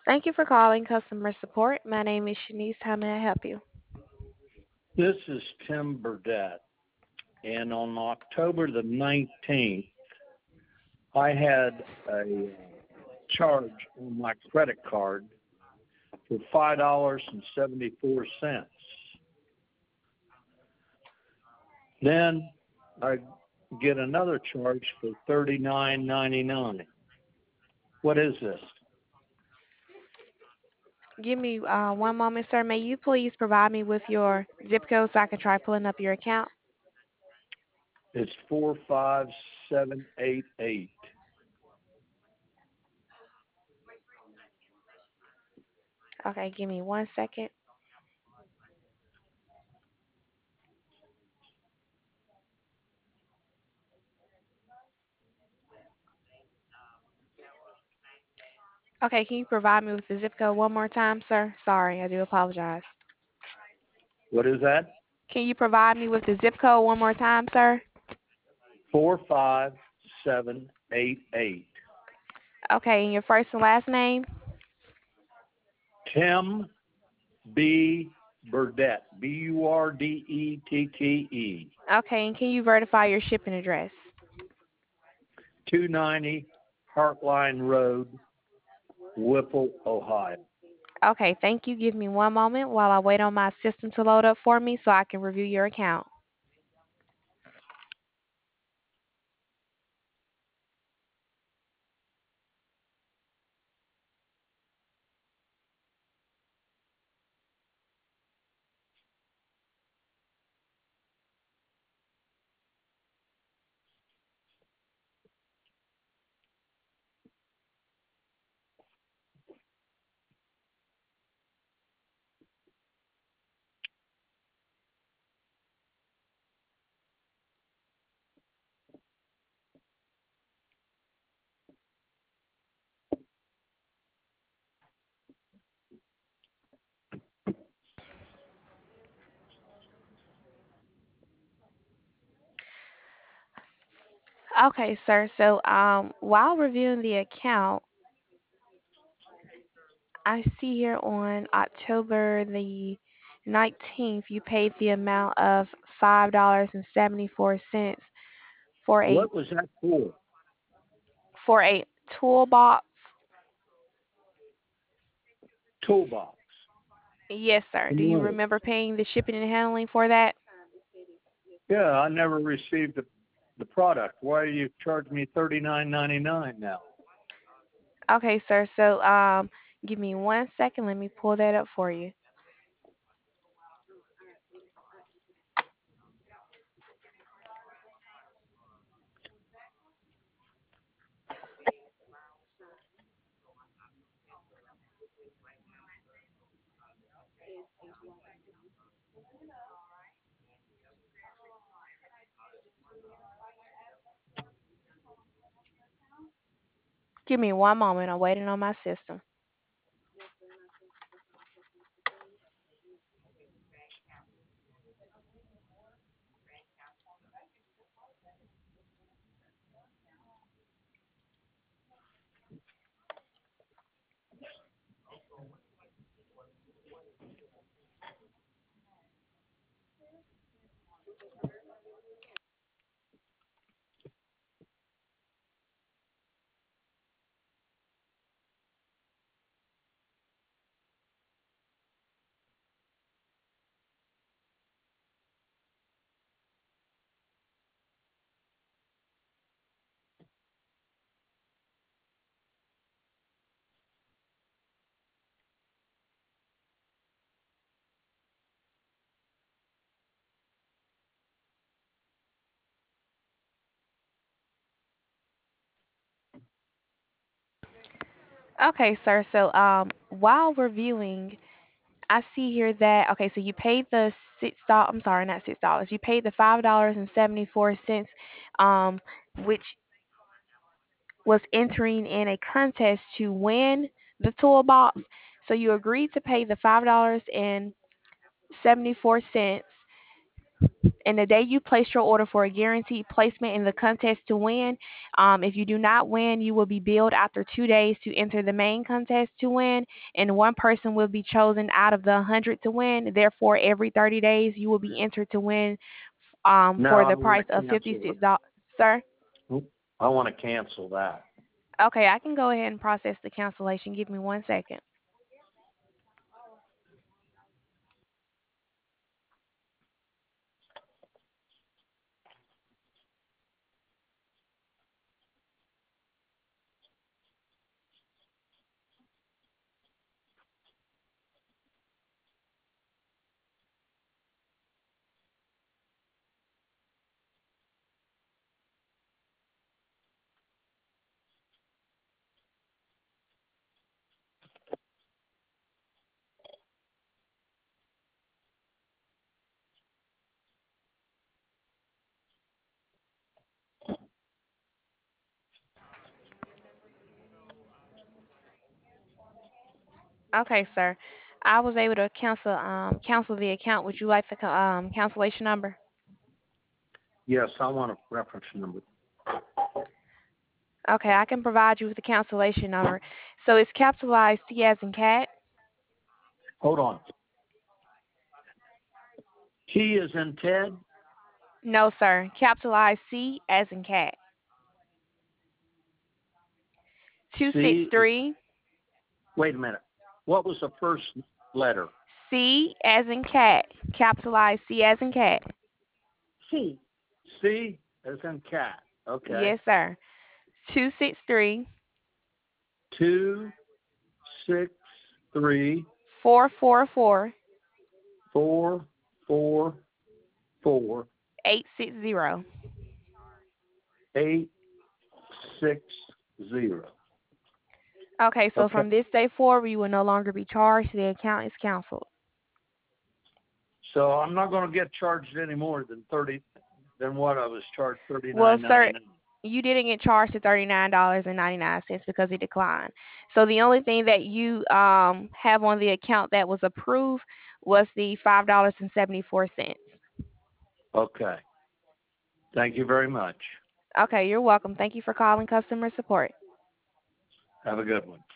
Thank you for calling customer support. My name is Shanice. How may I help you? This is Tim Burdett, and on October the 19th, I had a charge on my credit card for $5.74. Then I get another charge for $39.99. What is this? Give me one moment, sir. May you please provide me with your zip code so I can try pulling up your account? It's 45788. Okay, give me 1 second. Okay, can you provide me with the zip code one more time, sir? Sorry, I do apologize. What is that? Can you provide me with the zip code one more time, sir? 45788. Okay, and your first and last name? Tim B. Burdette, Burdettee, Okay, and can you verify your shipping address? 290 Heartline Road, Whipple, Ohio. Okay, thank you. Give me one moment while I wait on my system to load up for me so I can review your account. Okay, sir. So, while reviewing the account, I see here on October the 19th, you paid the amount of $5.74 for a What was that for? for a toolbox. Toolbox. Yes, sir. Do you No. remember paying the shipping and handling for that? Yeah, I never received the product. Why do you charge me $39.99 now? Okay, sir. So, give me 1 second. Let me pull that up for you. Give me one moment. I'm waiting on my system. Okay, sir. So, while reviewing, I see here that okay, so you paid the $6. I'm sorry, not $6. You paid the $5.74, um, which was entering in a contest to win the toolbox. So you agreed to pay the $5.74, and the day you place your order for a guaranteed placement in the contest to win. If you do not win, you will be billed after 2 days to enter the main contest to win, and one person will be chosen out of the 100 to win. Therefore, every 30 days, you will be entered to win No, for the I'm going price to of cancel $56. Sir? it. I want to cancel that. Okay, I can go ahead and process the cancellation. Give me 1 second. Okay, sir. I was able to cancel the account. Would you like the cancellation number? Yes, I want a reference number. Okay, I can provide you with the cancellation number. So it's capitalized C as in cat. Hold on. T is in Ted. No, sir. Capitalized C as in cat. Two six C. three Wait a minute. What was the first letter? C as in cat. Capitalized C as in cat. C. C as in cat. Okay. Yes, sir. 263 263 444 444 860. 860. Okay, so Okay. from this day forward, you will no longer be charged. The account is canceled. So I'm not going to get charged any more than 30 than what I was charged, Well, sir, 39.99. you didn't get charged to $39.99 because it declined. So the only thing that you have on the account that was approved was the $5.74. Okay. Thank you very much. Okay, you're welcome. Thank you for calling customer support. Have a good one.